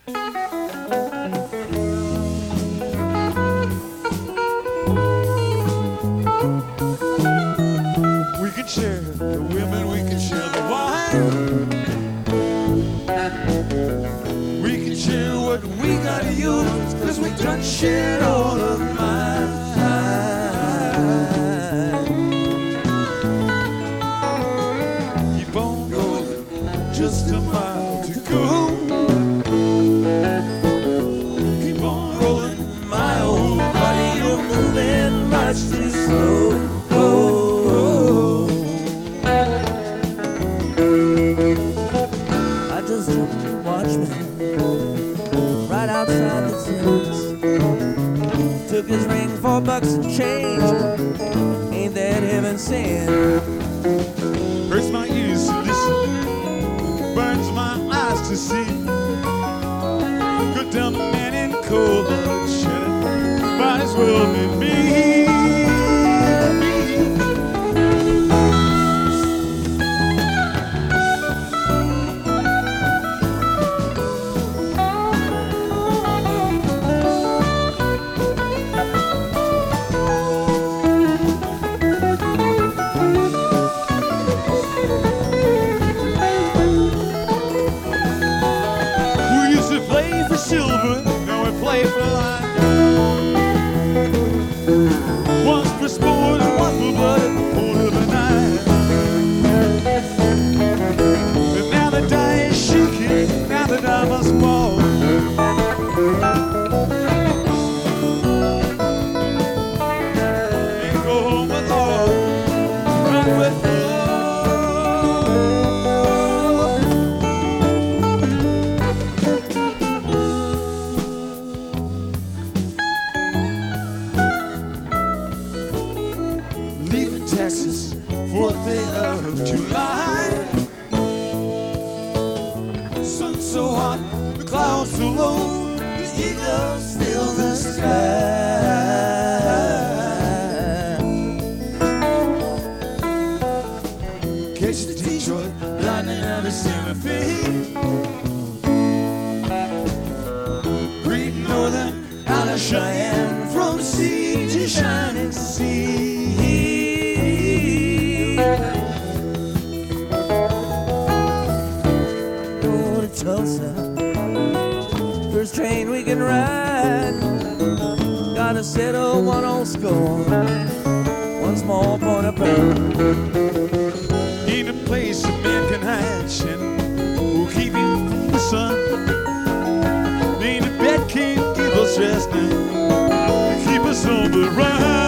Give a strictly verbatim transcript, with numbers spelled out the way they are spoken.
We can share the women, we can share the wine. We can share what we gotta use, cause we done shared all of mine. Keep on going, just a mile to go. Keep on rolling, my old body, you're moving much too slow. I just took the watchman right outside the tent. Took his ring for bucks and change. Ain't that heaven sent? Hurts my ears to listen, burns my eyes to see. Good dumb man in cold bloodshed, might as well be me. Silver, now we play for life. Once for sport and one for blood, older than night. And now the die is shaking, now the die must fall. And go home with all, run with Texas, fourth day of July. Sun so hot, the clouds so low, the eagles fill the sky. Catch the Detroit, lightning out of Santa Fe. Great Northern, out of Cheyenne, from sea to shining sea. Tulsa, first train we can ride. Gotta settle one old score, one small point of pride. Ain't a place a man can hide, Shannon, who'll keep him from the sun. Ain't a bed can't give us rest now, keep us on the run.